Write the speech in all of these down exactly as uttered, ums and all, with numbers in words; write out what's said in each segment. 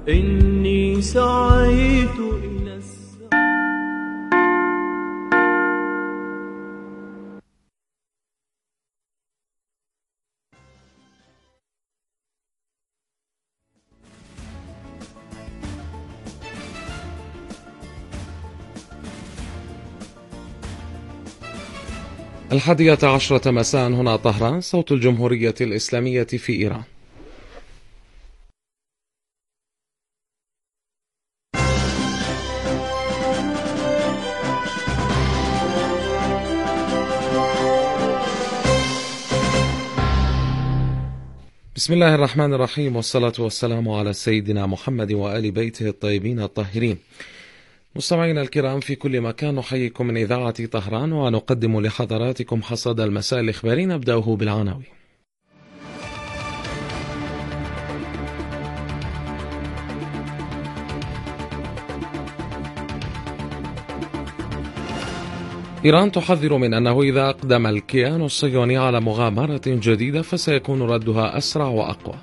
إني سعيت إلى السعادة. الحادية عشرة مساء هنا طهران، صوت الجمهورية الإسلامية في إيران. بسم الله الرحمن الرحيم، والصلاة والسلام على سيدنا محمد وآل بيته الطيبين الطاهرين. مستمعينا الكرام في كل مكان، نحييكم من إذاعة طهران ونقدم لحضراتكم حصاد المساء الإخباري، نبدأه بالعناوين. إيران تحذر من أنه إذا أقدم الكيان الصهيوني على مغامرة جديدة فسيكون ردها أسرع وأقوى.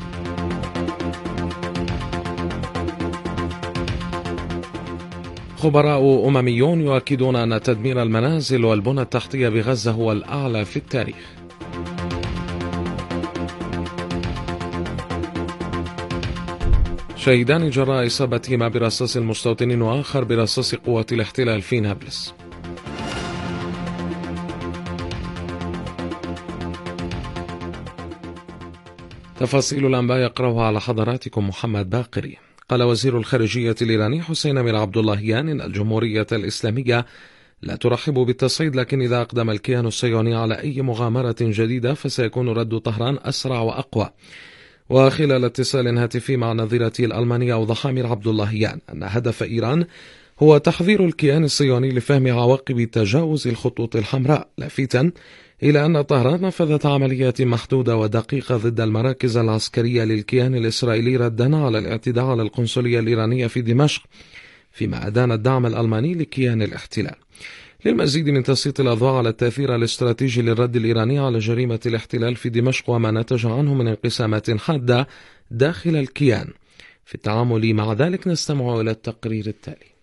خبراء أمميون يؤكدون أن تدمير المنازل والبنى التحتية بغزة هو الأعلى في التاريخ. شهيدان جراء إصابتهما برصاص المستوطنين وآخر برصاص قوة الاحتلال في نابلس. تفاصيل الأنباء يقرأها على حضراتكم محمد باقري. قال وزير الخارجية الإيراني حسين أمير عبد اللهيان إن الجمهورية الإسلامية لا ترحب بالتصعيد، لكن إذا أقدم الكيان الصهيوني على أي مغامرة جديدة فسيكون رد طهران أسرع وأقوى. وخلال اتصال هاتفي مع نظيرته الألمانية أوضح أمير عبد اللهيان أن هدف إيران هو تحذير الكيان الصهيوني لفهم عواقب تجاوز الخطوط الحمراء، لافتا إلى أن طهران نفذت عمليات محدودة ودقيقة ضد المراكز العسكرية للكيان الإسرائيلي ردا على الاعتداء على القنصلية الإيرانية في دمشق، فيما أدان الدعم الألماني لكيان الاحتلال. للمزيد من تسليط الأضواء على التأثير الاستراتيجي للرد الإيراني على جريمة الاحتلال في دمشق وما نتج عنه من انقسامات حادة داخل الكيان في التعامل مع ذلك، نستمع إلى التقرير التالي.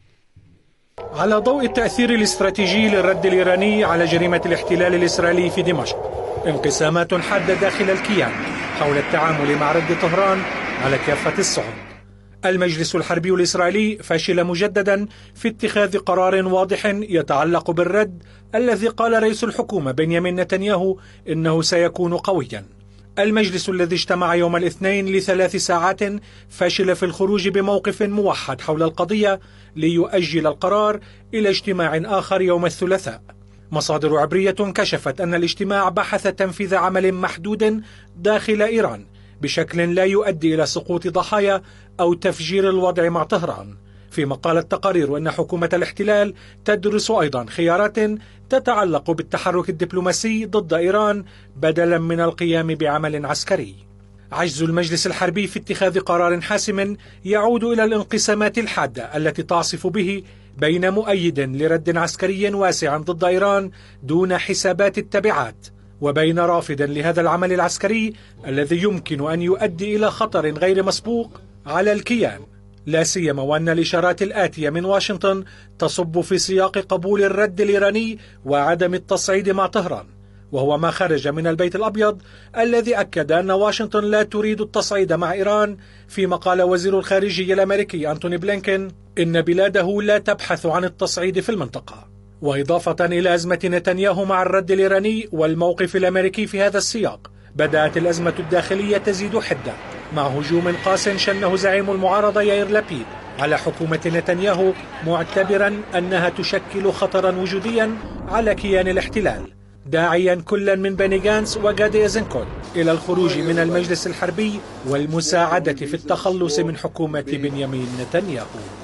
على ضوء التأثير الاستراتيجي للرد الإيراني على جريمة الاحتلال الإسرائيلي في دمشق، انقسامات حادة داخل الكيان حول التعامل مع رد طهران على كافة الصعد. المجلس الحربي الإسرائيلي فشل مجددا في اتخاذ قرار واضح يتعلق بالرد الذي قال رئيس الحكومة بنيامين نتنياهو إنه سيكون قويا. المجلس الذي اجتمع يوم الاثنين لثلاث ساعات فشل في الخروج بموقف موحد حول القضية ليؤجل القرار إلى اجتماع آخر يوم الثلاثاء. مصادر عبرية كشفت أن الاجتماع بحث تنفيذ عمل محدود داخل إيران بشكل لا يؤدي إلى سقوط ضحايا أو تفجير الوضع مع طهران، فيما قالت تقارير أن حكومة الاحتلال تدرس أيضا خيارات تتعلق بالتحرك الدبلوماسي ضد إيران بدلا من القيام بعمل عسكري. عجز المجلس الحربي في اتخاذ قرار حاسم يعود إلى الانقسامات الحادة التي تعصف به بين مؤيد لرد عسكري واسع ضد إيران دون حسابات التبعات، وبين رافض لهذا العمل العسكري الذي يمكن أن يؤدي إلى خطر غير مسبوق على الكيان، لا سيما وأن الإشارات الآتية من واشنطن تصب في سياق قبول الرد الإيراني وعدم التصعيد مع طهران، وهو ما خرج من البيت الأبيض الذي أكد أن واشنطن لا تريد التصعيد مع إيران، فيما قال وزير الخارجية الأمريكي أنتوني بلينكين إن بلاده لا تبحث عن التصعيد في المنطقة. وإضافة إلى أزمة نتنياهو مع الرد الإيراني والموقف الأمريكي في هذا السياق، بدأت الأزمة الداخلية تزيد حدة مع هجوم قاس شنه زعيم المعارضة يائير لابيد على حكومة نتنياهو، معتبرا أنها تشكل خطرا وجوديا على كيان الاحتلال، داعيا كلا من بني جانس وجادي إيزنكوت إلى الخروج من المجلس الحربي والمساعدة في التخلص من حكومة بنيامين نتنياهو.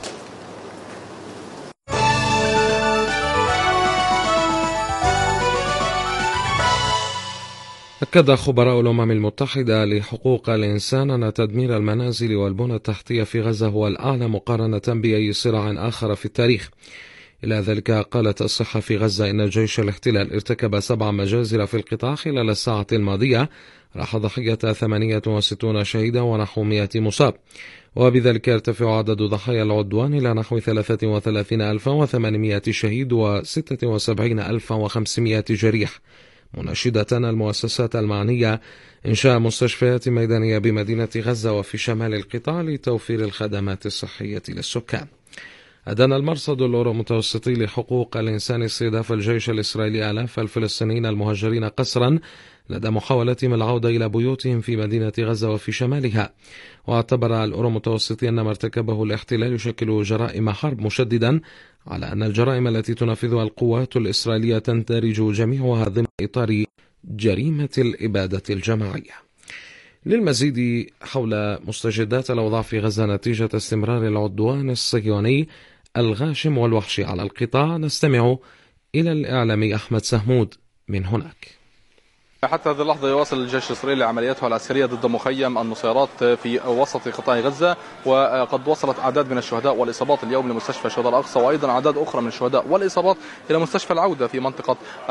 أكد خبراء الأمم المتحدة لحقوق الإنسان أن تدمير المنازل والبنى التحتية في غزة هو الأعلى مقارنة بأي صراع آخر في التاريخ. إلى ذلك قالت الصحة في غزة إن جيش الاحتلال ارتكب سبع مجازر في القطاع خلال الساعة الماضية، راح ضحية ثمانية وستين شهيدا ونحو مئة مصاب، وبذلك يرتفع عدد ضحايا العدوان إلى نحو ثلاثة وثلاثين ألفا وثمانمئة شهيد وستة وسبعين ألفا وخمسمئة جريح، مناشدة المؤسسات المعنية إنشاء مستشفيات ميدانية بمدينة غزة وفي شمال القطاع لتوفير الخدمات الصحية للسكان. أدان المرصد الأورو-متوسطي لحقوق الإنسان استهداف الجيش الإسرائيلي آلاف الفلسطينيين المهاجرين قسرا لدى محاولتهم العودة إلى بيوتهم في مدينة غزة وفي شمالها. واعتبر الأورو-متوسطي أن ما ارتكبه الاحتلال يشكل جرائم حرب، مشددا على أن الجرائم التي تنفذها القوات الإسرائيلية تندرج جميعها ضمن إطار جريمة الإبادة الجماعية. للمزيد حول مستجدات الأوضاع في غزة نتيجة استمرار العدوان الصهيوني الغاشم والوحشي على القطاع، نستمع إلى الإعلامي أحمد سهمود من هناك. حتى هذه اللحظة يواصل الجيش الإسرائيلي عملياته العسكرية ضد مخيم النصيرات في وسط قطاع غزة، وقد وصلت أعداد من الشهداء والإصابات اليوم لمستشفى الشهداء الأقصى، وأيضا أعداد أخرى من الشهداء والإصابات إلى مستشفى العودة في منطقة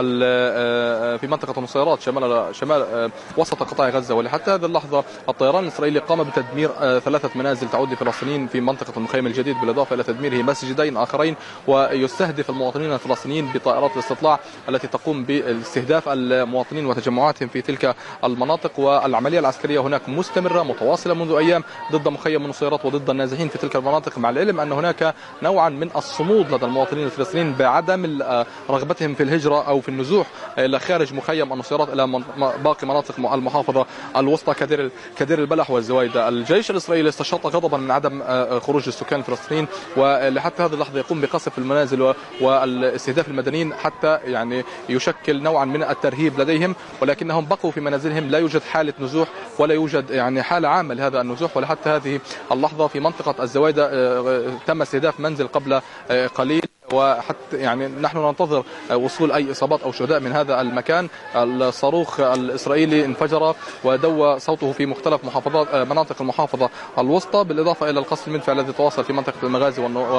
في منطقة النصيرات شمال شمال وسط قطاع غزة. ولحتى هذه اللحظة الطيران الإسرائيلي قام بتدمير ثلاثة منازل تعود لفلسطينيين في منطقة المخيم الجديد، بالإضافة إلى تدميره مسجدين آخرين، ويستهدف المواطنين الفلسطينيين بطائرات الاستطلاع التي تقوم باستهداف المواطنين وتجمعاتهم في تلك المناطق. والعملية العسكرية هناك مستمرة متواصلة منذ أيام ضد مخيم النصيرات وضد النازحين في تلك المناطق، مع العلم أن هناك نوعا من الصمود لدى المواطنين الفلسطينيين بعدم رغبتهم في الهجرة أو في النزوح إلى خارج مخيم النصيرات إلى باقي مناطق المحافظة الوسطى كدير كدير البلح والزوايدة. الجيش الإسرائيلي استشاط غضبا من عدم خروج السكان الفلسطينيين، ولحتى هذه اللحظة يقوم بقصف المنازل والاستهداف المدنيين حتى يعني يشكل نوعا من الترهيب لديهم، ولكنهم بقوا في منازلهم. لا يوجد حالة نزوح ولا يوجد يعني حالة عامة لهذا النزوح. ولحتى هذه اللحظة في منطقة الزوايدة تم استهداف منزل قبل قليل، وحتى يعني نحن ننتظر وصول أي إصابات أو شهداء من هذا المكان. الصاروخ الإسرائيلي انفجر ودوى صوته في مختلف محافظات مناطق المحافظة الوسطى، بالإضافة إلى القصف المدفعي الذي تواصل في منطقة المغازي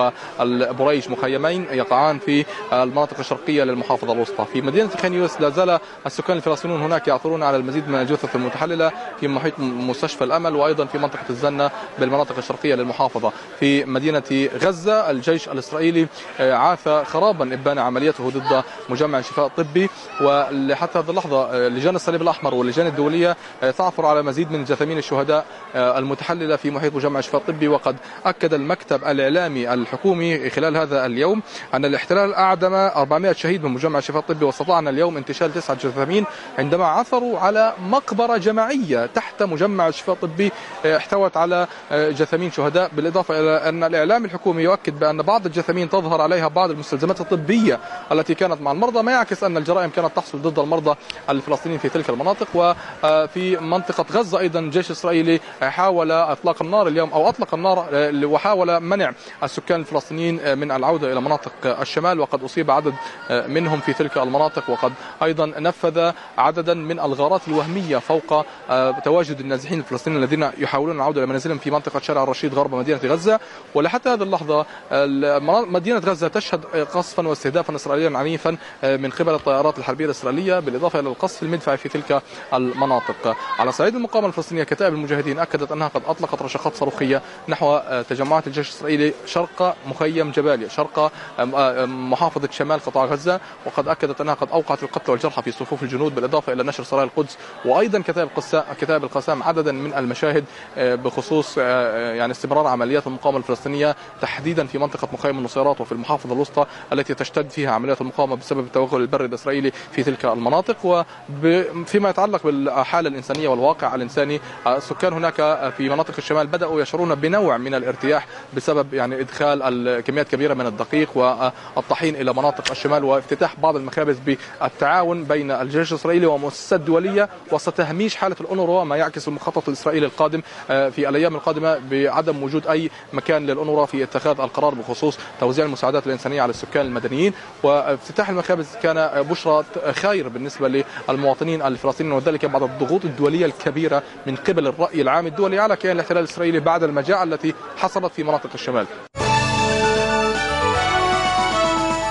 والبريج، مخيمين يقعان في المناطق الشرقية للمحافظة الوسطى. في مدينة خان يونس لا زال السكان الفلسطينيون هناك يعثرون على المزيد من الجثث المتحللة في محيط مستشفى الأمل، وأيضا في منطقة الزنة بالمناطق الشرقية للمحافظة. في مدينة غزة الجيش الإسرائيلي عاث خرابا إبان عمليته ضد مجمع الشفاء الطبي، ولحتى هذه اللحظة لجان الصليب الأحمر واللجان الدولية تعثر على مزيد من جثامين الشهداء المتحللة في محيط مجمع الشفاء الطبي. وقد أكد المكتب الإعلامي الحكومي خلال هذا اليوم أن الاحتلال أعدم أربعمئة شهيد من مجمع الشفاء الطبي، واستطعنا اليوم انتشال تسعة جثامين عندما عثروا على مقبرة جماعية تحت مجمع الشفاء الطبي احتوت على جثامين شهداء. بالإضافة إلى أن الإعلام الحكومي يؤكد بأن بعض الجثامين تظهر عليها بعض المستلزمات الطبية التي كانت مع المرضى، ما يعكس أن الجرائم كانت تحصل ضد المرضى الفلسطينيين في تلك المناطق. وفي منطقة غزة أيضا الجيش الإسرائيلي حاول إطلاق النار اليوم أو أطلق النار وحاول منع السكان الفلسطينيين من العودة إلى مناطق الشمال، وقد أصيب عدد منهم في تلك المناطق، وقد أيضا نفذ عددا من الغارات الوهمية فوق تواجد النازحين الفلسطينيين الذين يحاولون العودة إلى منازلهم في منطقة شارع الرشيد غرب مدينة غزة. ولحتى هذه اللحظة مدينة غزة تشهد قصفا واستهدافا إسرائيليا عنيفا من قبل الطائرات الحربية الإسرائيلية، بالإضافة إلى القصف المدفعي في تلك المناطق. على صعيد المقاومة الفلسطينية كتائب المجاهدين أكدت أنها قد أطلقت رشقات صاروخية نحو تجمعات الجيش الإسرائيلي شرق مخيم جباليا شرق محافظة شمال قطاع غزة، وقد أكدت أنها قد أوقعت القتلى والجرحى في صفوف الجنود، بالإضافة إلى نشر سرايا القدس. وأيضا كتائب كتائب القسام عددا من المشاهد بخصوص يعني استمرار عمليات المقاومة الفلسطينية تحديدا في منطقة مخيم النصيرات وفي المحافظة الوسطى التي تشتد فيها عمليات المقاومة بسبب التوغل البري الإسرائيلي في تلك المناطق. وفيما يتعلق بالحالة الإنسانية والواقع الإنساني، السكان هناك في مناطق الشمال بدأوا يشعرون بنوع من الارتياح بسبب يعني إدخال كميات كبيرة من الدقيق والطحين إلى مناطق الشمال، وافتتاح بعض المخابز بالتعاون بين الجيش الإسرائيلي ومؤسسات دولية وسط تهميش حالة الأونروا، ما يعكس المخطط الإسرائيلي القادم في الأيام القادمة بعدم وجود أي مكان للأونروا في اتخاذ القرار بخصوص توزيع المساعدات الإنسانية على السكان المدنيين. وافتتاح المخابز كان بشرى خير بالنسبة للمواطنين الفلسطينيين، وذلك بعد الضغوط الدولية الكبيرة من قبل الرأي العام الدولي على كيان الاحتلال الإسرائيلي بعد المجاعة التي حصلت في مناطق الشمال.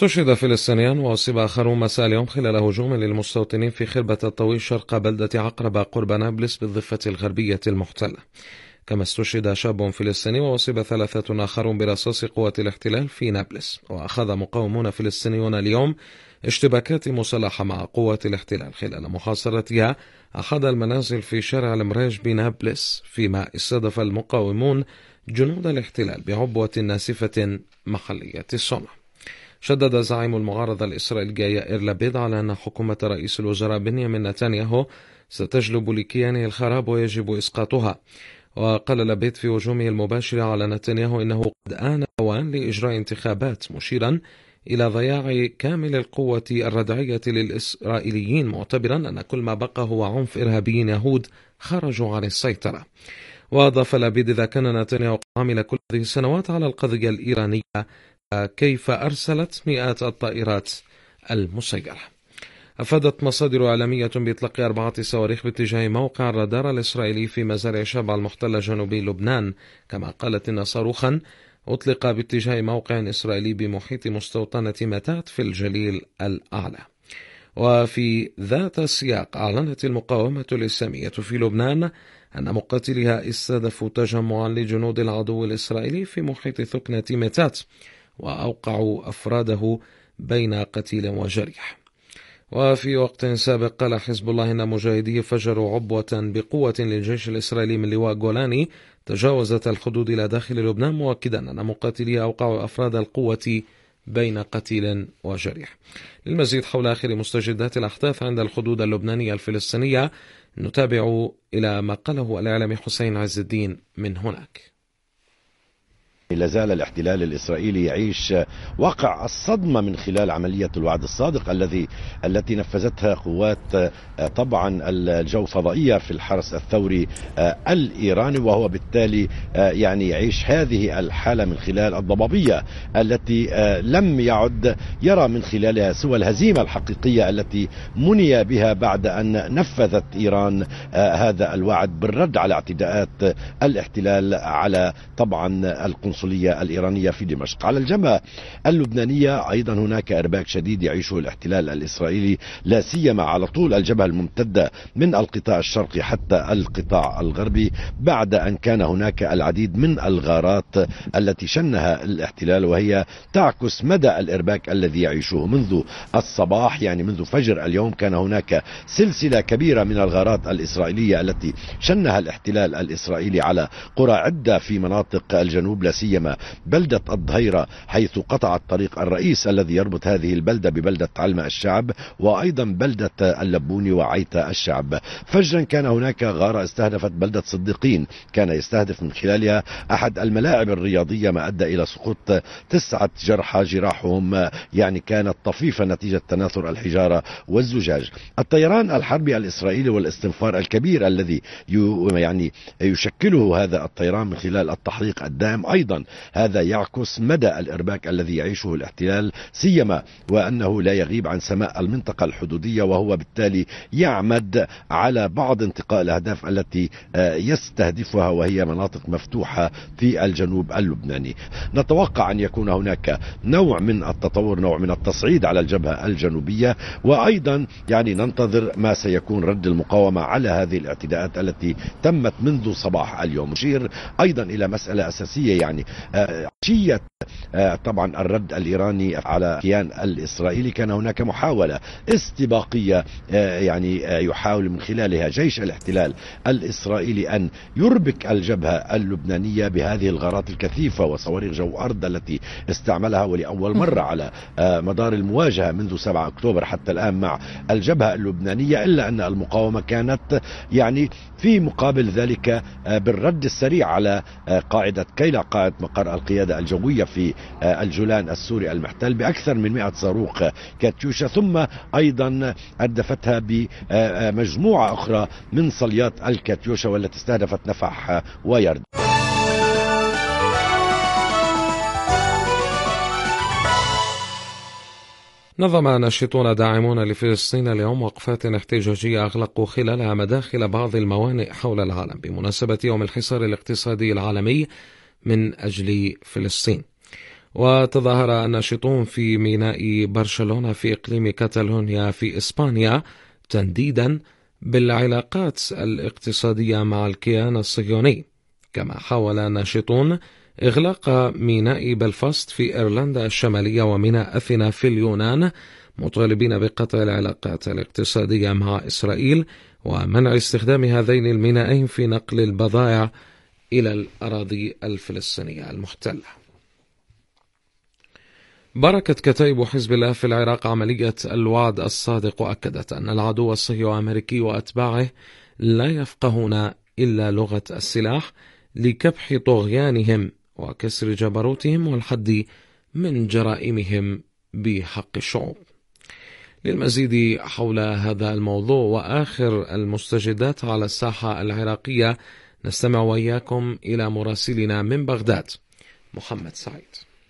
استشهد فلسطينيان وأصيب آخرون مساء اليوم خلال هجوم للمستوطنين في خربة الطويل شرق بلدة عقرب قرب نابلس بالضفة الغربية المحتلة. كما استشهد شاب فلسطيني وأصيب ثلاثة آخرون برصاص قوات الاحتلال في نابلس. وأخذ مقاومون فلسطينيون اليوم اشتباكات مسلحة مع قوات الاحتلال خلال محاصرتها أحد المنازل في شارع المراج بنابلس، فيما استهدف المقاومون جنود الاحتلال بعبوة ناسفة محلية الصنع. شدد زعيم المعارضة الإسرائيلية يائير لبيد على أن حكومة رئيس الوزراء بنيامين نتنياهو ستجلب لكيانه الخراب ويجب إسقاطها. وقال لبيد في هجومه المباشر على نتنياهو إنه قد آن الأوان لإجراء انتخابات، مشيرا إلى ضياع كامل القوة الردعية للإسرائيليين، معتبرا أن كل ما بقى هو عنف إرهابيين يهود خرجوا عن السيطرة. وأضاف لبيد: إذا كان نتنياهو عمل كل هذه السنوات على القضية الإيرانية، كيف أرسلت مئات الطائرات المسيرة؟ أفادت مصادر إعلامية بإطلاق أربعة صواريخ باتجاه موقع الرادار الإسرائيلي في مزارع شبع المحتلة جنوبي لبنان. كما قالت إن صاروخا أطلق باتجاه موقع إسرائيلي بمحيط مستوطنة متات في الجليل الأعلى. وفي ذات السياق أعلنت المقاومة الإسلامية في لبنان أن مقاتليها استهدفوا تجمعا لجنود العدو الإسرائيلي في محيط ثكنة متات، وأوقعوا أفراده بين قتيل وجريح. وفي وقت سابق قال حزب الله أن مجاهديه فجروا عبوة بقوة للجيش الإسرائيلي من لواء جولاني تجاوزت الحدود إلى داخل لبنان، مؤكدا أن مقاتليه أوقعوا أفراد القوة بين قتيل وجريح. للمزيد حول آخر مستجدات الأحداث عند الحدود اللبنانية الفلسطينية نتابع إلى ما قاله الإعلامي حسين عز الدين من هناك. لا زال الاحتلال الإسرائيلي يعيش واقع الصدمة من خلال عملية الوعد الصادق الذي التي نفذتها قوات طبعا الجو فضائية في الحرس الثوري الإيراني، وهو بالتالي يعني يعيش هذه الحالة من خلال الضبابية التي لم يعد يرى من خلالها سوى الهزيمة الحقيقية التي مني بها بعد أن نفذت إيران هذا الوعد بالرد على اعتداءات الاحتلال على طبعا القنصلية الإيرانية في دمشق. على الجبهة اللبنانية أيضا هناك إرباك شديد يعيشه الاحتلال الإسرائيلي، لا سيما على طول الجبهة الممتدة من القطاع الشرقي حتى القطاع الغربي، بعد أن كان هناك العديد من الغارات التي شنها الاحتلال، وهي تعكس مدى الإرباك الذي يعيشه منذ الصباح. يعني منذ فجر اليوم كان هناك سلسلة كبيرة من الغارات الإسرائيلية التي شنها الاحتلال الإسرائيلي على قرى عدة في مناطق الجنوب، لا سيما بلدة الظهيرة حيث قطع الطريق الرئيس الذي يربط هذه البلدة ببلدة علمة الشعب، وأيضا بلدة اللبوني وعيتا الشعب. فجرا كان هناك غارة استهدفت بلدة صديقين، كان يستهدف من خلالها أحد الملاعب الرياضية، ما أدى إلى سقوط تسعة جرحى جراحهم يعني كانت طفيفة نتيجة تناثر الحجارة والزجاج. الطيران الحربي الإسرائيلي والاستنفار الكبير الذي يعني يشكله هذا الطيران من خلال التحقيق الدائم، أيضا هذا يعكس مدى الإرباك الذي يعيشه الاحتلال، سيما وأنه لا يغيب عن سماء المنطقة الحدودية، وهو بالتالي يعمد على بعض انتقاء الأهداف التي يستهدفها، وهي مناطق مفتوحة في الجنوب اللبناني. نتوقع أن يكون هناك نوع من التطور، نوع من التصعيد على الجبهة الجنوبية، وأيضا يعني ننتظر ما سيكون رد المقاومة على هذه الاعتداءات التي تمت منذ صباح اليوم. نشير أيضا إلى مسألة أساسية، يعني عشية طبعا الرد الإيراني على الكيان الإسرائيلي كان هناك محاولة استباقية يعني يحاول من خلالها جيش الاحتلال الإسرائيلي أن يربك الجبهة اللبنانية بهذه الغارات الكثيفة وصواريخ جو أرض التي استعملها ولأول مرة على مدار المواجهة منذ سبعة أكتوبر حتى الآن مع الجبهة اللبنانية، إلا أن المقاومة كانت يعني في مقابل ذلك بالرد السريع على قاعدة كيلا، قاعدة مقر القيادة الجوية في الجولان السوري المحتل، بأكثر من مئة صاروخ كاتيوشا، ثم أيضا أردفتها بمجموعة أخرى من صليات الكاتيوشا والتي استهدفت نفح ويرد. نظم ناشطون داعمون لفلسطين اليوم وقفات احتجاجية أغلقوا خلالها مداخل بعض الموانئ حول العالم بمناسبة يوم الحصار الاقتصادي العالمي من أجل فلسطين. وتظاهر الناشطون في ميناء برشلونة في إقليم كاتالونيا في إسبانيا تنديدا بالعلاقات الاقتصادية مع الكيان الصهيوني. كما حاول الناشطون إغلاق ميناء بلفاست في إيرلندا الشمالية وميناء أثينا في اليونان، مطالبين بقطع العلاقات الاقتصادية مع إسرائيل ومنع استخدام هذين المينائين في نقل البضائع إلى الأراضي الفلسطينية المحتلة. باركت كتائب حزب الله في العراق عملية الوعد الصادق، وأكدت أن العدو الصهيوني الأمريكي وأتباعه لا يفقهون إلا لغة السلاح لكبح طغيانهم وكسر جبروتهم والحد من جرائمهم بحق الشعوب. للمزيد حول هذا الموضوع وآخر المستجدات على الساحة العراقية نستمع وإياكم إلى مراسلنا من بغداد محمد سعيد.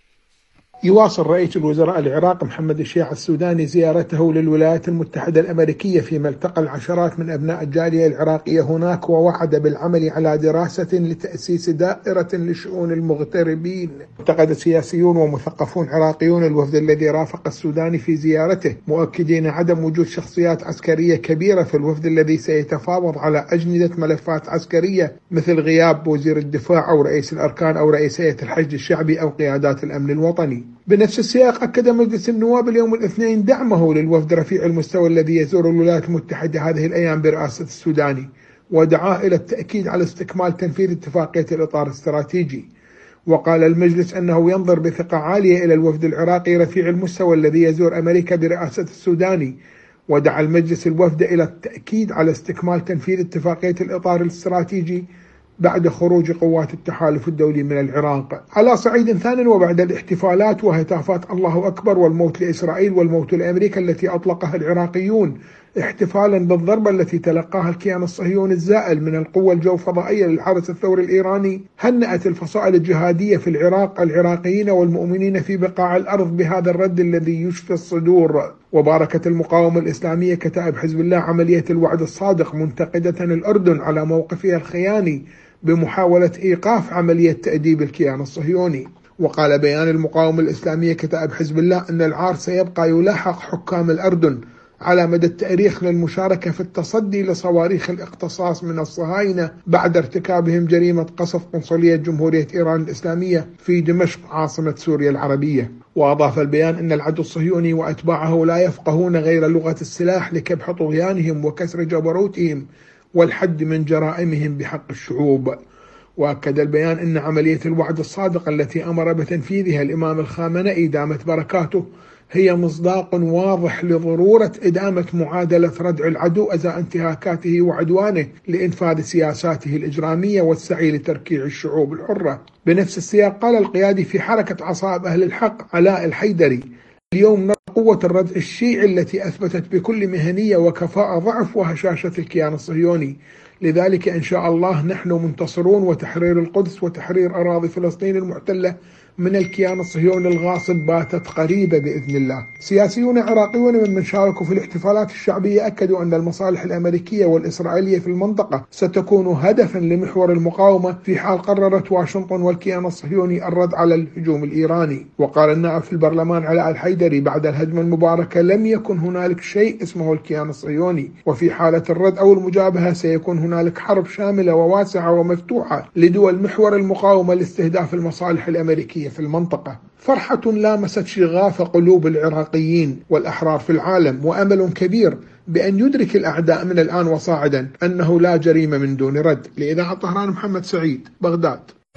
يواصل رئيس الوزراء العراق محمد الشيع السوداني زيارته للولايات المتحدة الأمريكية، فيما التقى العشرات من أبناء الجالية العراقية هناك ووعد بالعمل على دراسة لتأسيس دائرة لشؤون المغتربين. انتقد سياسيون ومثقفون عراقيون الوفد الذي رافق السوداني في زيارته، مؤكدين عدم وجود شخصيات عسكرية كبيرة في الوفد الذي سيتفاوض على أجندة ملفات عسكرية مثل غياب وزير الدفاع أو رئيس الأركان أو رئيسية الحشد الشعبي أو قيادات الأمن الوطني. بنفس السياق أكد مجلس النواب اليوم الاثنين دعمه للوفد رفيع المستوى الذي يزور الولايات المتحدة هذه الأيام برئاسة السوداني، ودعاه إلى التأكيد على استكمال تنفيذ اتفاقية الإطار الاستراتيجي. وقال المجلس أنه ينظر بثقة عالية إلى الوفد العراقي رفيع المستوى الذي يزور أمريكا برئاسة السوداني، ودعا المجلس الوفد إلى التأكيد على استكمال تنفيذ اتفاقية الإطار الاستراتيجي بعد خروج قوات التحالف الدولي من العراق. على صعيد ثان، وبعد الاحتفالات وهتافات الله أكبر والموت لإسرائيل والموت لأمريكا التي أطلقها العراقيون احتفالا بالضربة التي تلقاها الكيان الصهيوني الزائل من القوة الجوفضائية للحرس الثوري الإيراني، هنأت الفصائل الجهادية في العراق العراقيين والمؤمنين في بقاع الأرض بهذا الرد الذي يشفي الصدور. وباركت المقاومة الإسلامية كتائب حزب الله عملية الوعد الصادق، منتقدة الأردن على موقفها الخياني بمحاولة إيقاف عملية تأديب الكيان الصهيوني. وقال بيان المقاومة الإسلامية كتائب حزب الله أن العار سيبقى يلاحق حكام الأردن على مدى التاريخ للمشاركة في التصدي لصواريخ الاقتصاص من الصهاينة بعد ارتكابهم جريمة قصف قنصلية جمهورية إيران الإسلامية في دمشق عاصمة سوريا العربية. وأضاف البيان أن العدو الصهيوني وأتباعه لا يفقهون غير لغة السلاح لكبح طغيانهم وكسر جبروتهم والحد من جرائمهم بحق الشعوب. وأكد البيان أن عملية الوعد الصادق التي أمر بتنفيذها الإمام الخامنئي دامت بركاته هي مصداق واضح لضرورة إدامة معادلة ردع العدو أزاء انتهاكاته وعدوانه لإنفاذ سياساته الإجرامية والسعي لتركيع الشعوب الحرة. بنفس السياق قال القيادي في حركة عصائب أهل الحق علاء الحيدري: اليوم نرى قوة الردع الشيعي التي أثبتت بكل مهنية وكفاءة ضعف وهشاشة الكيان الصهيوني، لذلك إن شاء الله نحن منتصرون، وتحرير القدس وتحرير أراضي فلسطين المحتلة من الكيان الصهيوني الغاصب باتت قريبة بإذن الله. سياسيون عراقيون ممن شاركوا في الاحتفالات الشعبية أكدوا أن المصالح الأمريكية والإسرائيلية في المنطقة ستكون هدفا لمحور المقاومة في حال قررت واشنطن والكيان الصهيوني الرد على الهجوم الإيراني. وقال النائب في البرلمان علاء الحيدري: بعد الهجمة المباركة لم يكن هنالك شيء اسمه الكيان الصهيوني، وفي حالة الرد أو المجابهة سيكون هنالك حرب شاملة وواسعة ومفتوحة لدول محور المقاومة لاستهداف المصالح الأمريكية في المنطقة. فرحة لامست شغاف قلوب العراقيين والأحرار في العالم، وأمل كبير بأن يدرك الأعداء من الآن وصاعدا أنه لا جريمة من دون رد. لإذاعة طهران محمد سعيد، بغداد.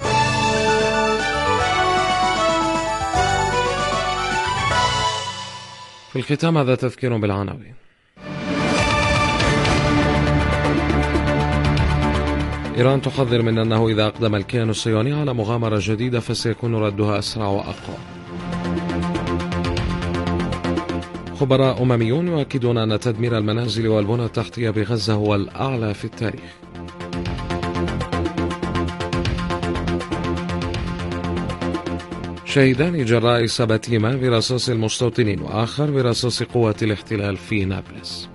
في الختام هذا تذكير بالعناوين. إيران تحذر من أنه إذا أقدم الكيان الصهيوني على مغامرة جديدة فسيكون ردها أسرع وأقوى. خبراء أمميون يؤكدون أن تدمير المنازل والبنى التحتية بغزة هو الأعلى في التاريخ. شهيدان جراء إصابتهما برصاص المستوطنين وآخر برصاص قوات الاحتلال في نابلس.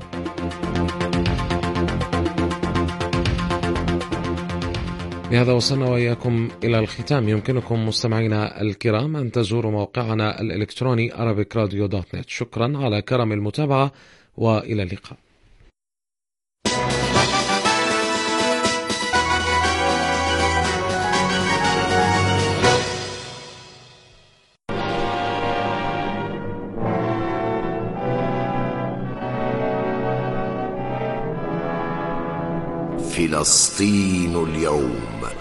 بهذا وصلنا وإياكم إلى الختام. يمكنكم مستمعينا الكرام أن تزوروا موقعنا الإلكتروني arabic radio dot net. شكرا على كرم المتابعة وإلى اللقاء. فلسطين اليوم.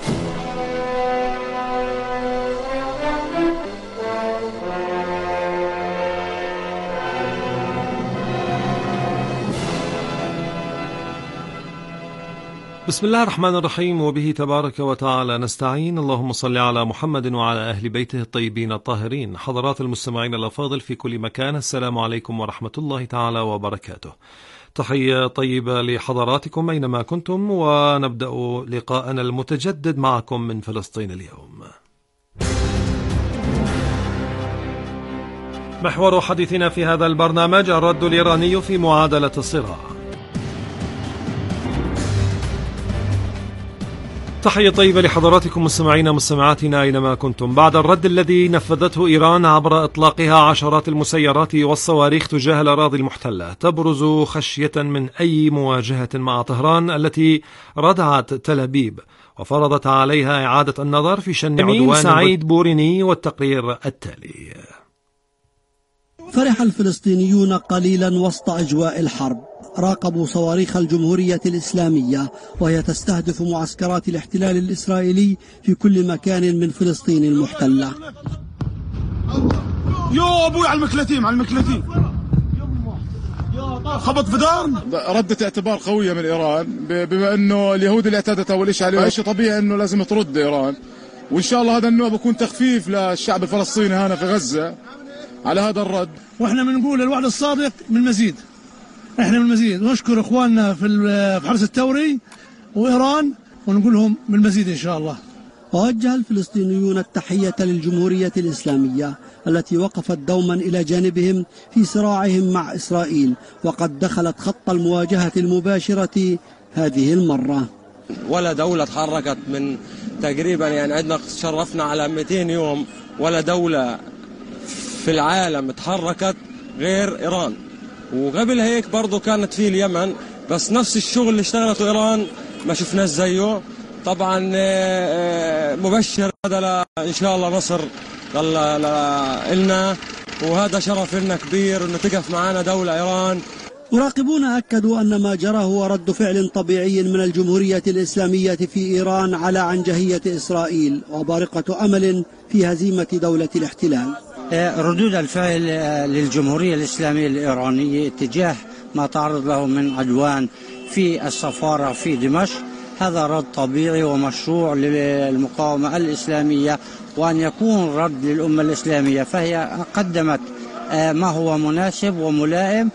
بسم الله الرحمن الرحيم، وبه تبارك وتعالى نستعين. اللهم صل على محمد وعلى أهل بيته الطيبين الطاهرين. حضرات المستمعين الأفاضل في كل مكان، السلام عليكم ورحمة الله تعالى وبركاته. تحية طيبة لحضراتكم أينما كنتم، ونبدأ لقاءنا المتجدد معكم من فلسطين اليوم. محور حديثنا في هذا البرنامج الرد الإيراني في معادلة الصراع. تحية طيبة لحضراتكم مستمعينا مستمعاتنا أينما كنتم. بعد الرد الذي نفذته إيران عبر إطلاقها عشرات المسيرات والصواريخ تجاه الأراضي المحتلة، تبرز خشية من أي مواجهة مع طهران التي ردعت تل أبيب وفرضت عليها إعادة النظر في شن عدوان. سعيد بوريني والتقرير التالي. فرح الفلسطينيون قليلا وسط أجواء الحرب. راقبوا صواريخ الجمهورية الإسلامية وهي تستهدف معسكرات الاحتلال الإسرائيلي في كل مكان من فلسطين المحتلة. يا أبوي على المكلتين على المكلتين خبط في دار. ردة اعتبار قوية من إيران، بما أنه اليهود اللي اعتادت أول شيء عليه شيء طبيعي أنه لازم ترد إيران، وإن شاء الله هذا النوع بيكون تخفيف للشعب الفلسطيني هنا في غزة على هذا الرد. وإحنا بنقول الوعد الصادق من مزيد، احنا من المزيد، ونشكر اخواننا في حرس الثوري وايران ونقول لهم من المزيد ان شاء الله. ووجه الفلسطينيون التحية للجمهورية الإسلامية التي وقفت دوما إلى جانبهم في صراعهم مع إسرائيل، وقد دخلت خط المواجهة المباشرة هذه المرة. ولا دولة تحركت من تقريبا، يعني عندنا شرفنا على مئتين يوم، ولا دولة في العالم تحركت غير إيران. وقبل هيك برضو كانت في اليمن، بس نفس الشغل اللي اشتغلته إيران ما شفناش زيه. طبعا مبشر هذا إن شاء الله نصر لنا، وهذا شرف لنا كبير إنه تقف معنا دولة إيران. مراقبون أكدوا أن ما جرى هو رد فعل طبيعي من الجمهورية الإسلامية في إيران على عنجهية إسرائيل، وبارقة أمل في هزيمة دولة الاحتلال. ردود الفعل للجمهورية الإسلامية الإيرانية اتجاه ما تعرض له من عدوان في السفارة في دمشق، هذا رد طبيعي ومشروع للمقاومة الإسلامية، وأن يكون رد للأمة الإسلامية، فهي قدمت ما هو مناسب وملائم،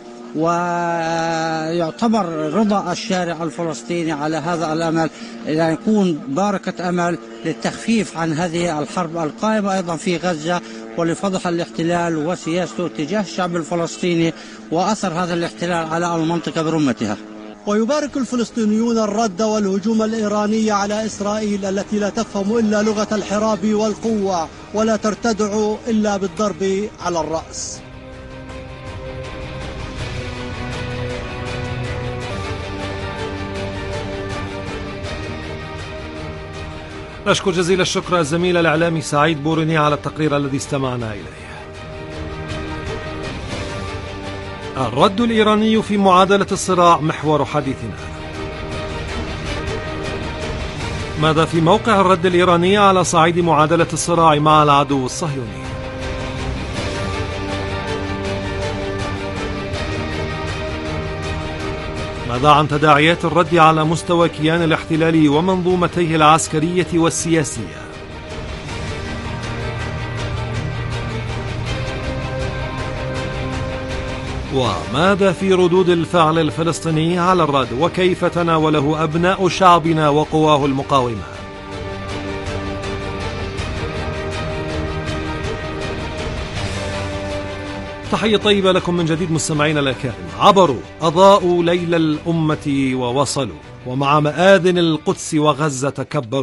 ويعتبر رضا الشارع الفلسطيني على هذا الأمل أن يكون بارقة أمل للتخفيف عن هذه الحرب القائمة أيضا في غزة، ولفضح الاحتلال وسياسته تجاه الشعب الفلسطيني وأثر هذا الاحتلال على المنطقة برمتها. ويبارك الفلسطينيون الرد والهجوم الإيراني على إسرائيل التي لا تفهم إلا لغة الحراب والقوة ولا ترتدع إلا بالضرب على الرأس. أشكر جزيل الشكر الزميل الإعلامي سعيد بوريني على التقرير الذي استمعنا إليه. الرد الإيراني في معادلة الصراع محور حديثنا. ماذا في موقع الرد الإيراني على صعيد معادلة الصراع مع العدو الصهيوني؟ ماذا عن تداعيات الرد على مستوى كيان الاحتلال ومنظومتيه العسكرية والسياسية؟ وماذا في ردود الفعل الفلسطيني على الرد، وكيف تناوله أبناء شعبنا وقواه المقاومة؟ تحية طيبة لكم من جديد مستمعين الأكارم. عبروا أضاءوا ليل الأمة ووصلوا، ومع مآذن القدس وغزة كبروا،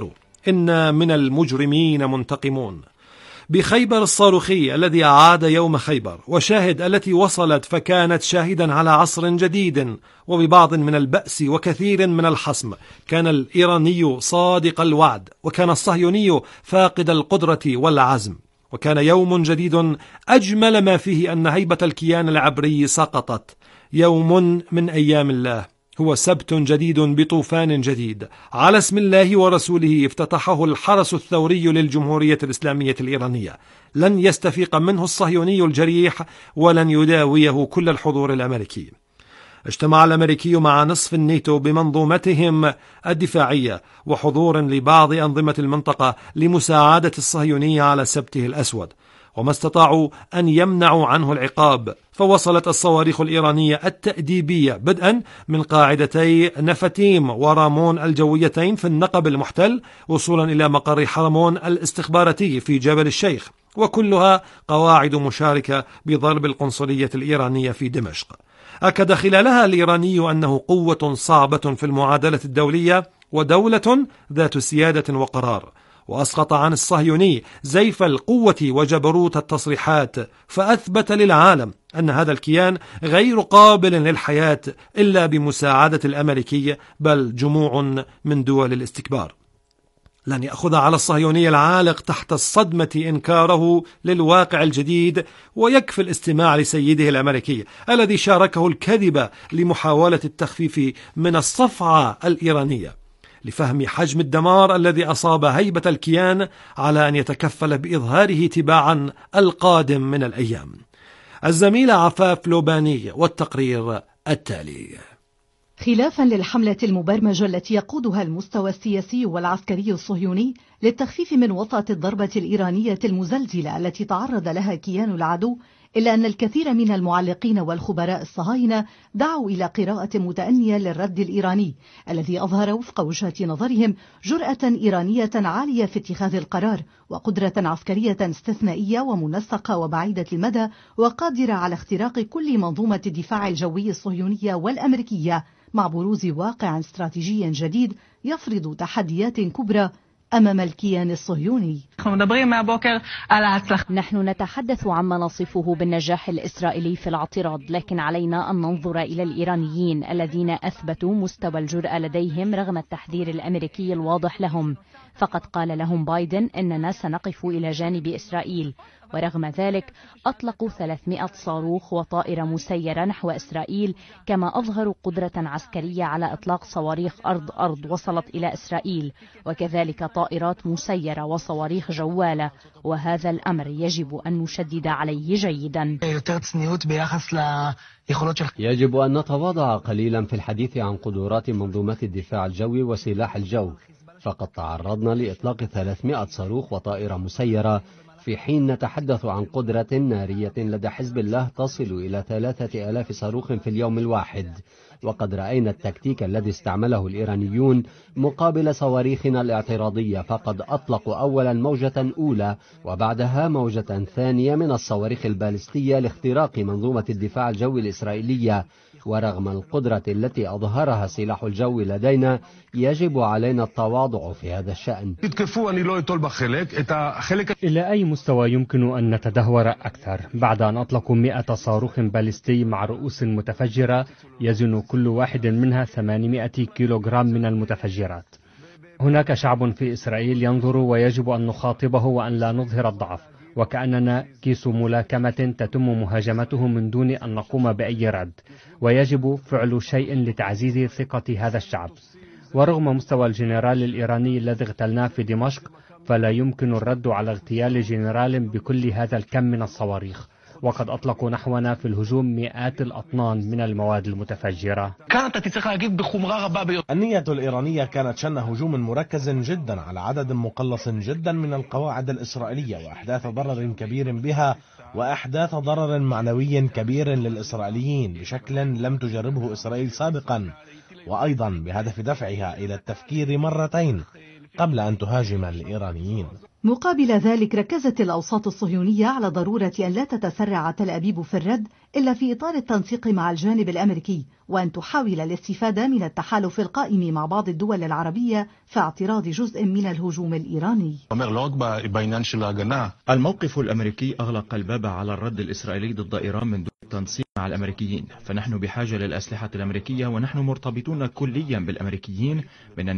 إنا من المجرمين منتقمون. بخيبر الصاروخي الذي أعاد يوم خيبر، وشاهد التي وصلت فكانت شاهدا على عصر جديد وببعض من البأس وكثير من الحصم. كان الإيراني صادق الوعد، وكان الصهيوني فاقد القدرة والعزم. وكان يوم جديد أجمل ما فيه أن هيبة الكيان العبري سقطت. يوم من أيام الله، هو سبت جديد بطوفان جديد. على اسم الله ورسوله افتتحه الحرس الثوري للجمهورية الإسلامية الإيرانية. لن يستفيق منه الصهيوني الجريح، ولن يداويه كل الحضور الأمريكي. اجتمع الأمريكي مع نصف الناتو بمنظومتهم الدفاعية وحضور لبعض أنظمة المنطقة لمساعدة الصهيوني على سبته الأسود، وما استطاعوا أن يمنعوا عنه العقاب. فوصلت الصواريخ الإيرانية التأديبية بدءا من قاعدتي نفتيم ورامون الجويتين في النقب المحتل، وصولا إلى مقر حرمون الاستخباراتي في جبل الشيخ، وكلها قواعد مشاركة بضرب القنصلية الإيرانية في دمشق. أكد خلالها الإيراني أنه قوة صعبة في المعادلة الدولية ودولة ذات سيادة وقرار، وأسقط عن الصهيوني زيف القوة وجبروت التصريحات، فأثبت للعالم أن هذا الكيان غير قابل للحياة إلا بمساعدة الأمريكي، بل جموع من دول الاستكبار. لن يأخذ على الصهيوني العالق تحت الصدمة إنكاره للواقع الجديد، ويكفي الاستماع لسيده الأمريكي الذي شاركه الكذب لمحاولة التخفيف من الصفعة الإيرانية، لفهم حجم الدمار الذي أصاب هيبة الكيان، على أن يتكفل بإظهاره تباعا القادم من الأيام. الزميلة عفاف لوباني والتقرير التالي. خلافا للحملة المبرمجة التي يقودها المستوى السياسي والعسكري الصهيوني للتخفيف من وطأة الضربة الإيرانية المزلزلة التي تعرض لها كيان العدو، إلا أن الكثير من المعلقين والخبراء الصهاينة دعوا إلى قراءة متأنية للرد الإيراني الذي أظهر وفق وجهة نظرهم جرأة إيرانية عالية في اتخاذ القرار، وقدرة عسكرية استثنائية ومنسقة وبعيدة المدى، وقادرة على اختراق كل منظومة الدفاع الجوي الصهيونية والأمريكية، مع بروز واقع استراتيجي جديد يفرض تحديات كبرى أمام الكيان الصهيوني. نحن نتحدث عما نصفه بالنجاح الإسرائيلي في الاعتراض، لكن علينا أن ننظر إلى الإيرانيين الذين أثبتوا مستوى الجرأة لديهم رغم التحذير الأمريكي الواضح لهم. فقد قال لهم بايدن أننا سنقف إلى جانب إسرائيل، ورغم ذلك أطلقوا ثلاثمائة صاروخ وطائرة مسيرة نحو إسرائيل، كما أظهروا قدرة عسكرية على إطلاق صواريخ أرض-أرض وصلت إلى إسرائيل، وكذلك طائرات مسيرة وصواريخ جوالة، وهذا الأمر يجب أن نشدد عليه جيدا. يجب أن نتواضع قليلا في الحديث عن قدرات منظومات الدفاع الجوي وسلاح الجو، فقد تعرضنا لإطلاق ثلاثمائة صاروخ وطائرة مسيرة، في حين نتحدث عن قدرة نارية لدى حزب الله تصل إلى ثلاثة آلاف صاروخ في اليوم الواحد. وقد رأينا التكتيك الذي استعمله الإيرانيون مقابل صواريخنا الاعتراضية، فقد أطلقوا أولا موجة أولى وبعدها موجة ثانية من الصواريخ البالستية لاختراق منظومة الدفاع الجوي الإسرائيلية. ورغم القدرة التي أظهرها سلاح الجو لدينا، يجب علينا التواضع في هذا الشأن. إلى أي مستوى يمكن أن نتدهور أكثر بعد أن أطلقوا مئة صاروخ باليستي مع رؤوس متفجرة يزن كل واحد منها ثمانمائة كيلوغرام من المتفجرات؟ هناك شعب في إسرائيل ينظر، ويجب أن نخاطبه وأن لا نظهر الضعف، وكأننا كيس ملاكمة تتم مهاجمته من دون أن نقوم بأي رد، ويجب فعل شيء لتعزيز ثقة هذا الشعب. ورغم مستوى الجنرال الإيراني الذي اغتلناه في دمشق، فلا يمكن الرد على اغتيال جنرال بكل هذا الكم من الصواريخ، وقد أطلقوا نحونا في الهجوم مئات الأطنان من المواد المتفجرة. النية الإيرانية كانت شن هجوم مركز جدا على عدد مقلص جدا من القواعد الإسرائيلية، وأحداث ضرر كبير بها، وأحداث ضرر معنوي كبير للإسرائيليين بشكل لم تجربه إسرائيل سابقا، وأيضا بهدف دفعها إلى التفكير مرتين قبل أن تهاجم الإيرانيين. مقابل ذلك ركزت الأوساط الصهيونية على ضرورة أن لا تتسرع تل أبيب في الرد إلا في إطار التنسيق مع الجانب الأمريكي، وأن تحاول الاستفادة من التحالف القائم مع بعض الدول العربية في اعتراض جزء من الهجوم الإيراني. الموقف الأمريكي أغلق الباب على الرد الإسرائيلي ضد إيران من دون التنسيق مع الأمريكيين، فنحن بحاجة للأسلحة الأمريكية ونحن مرتبطون كليا بالأمريكيين من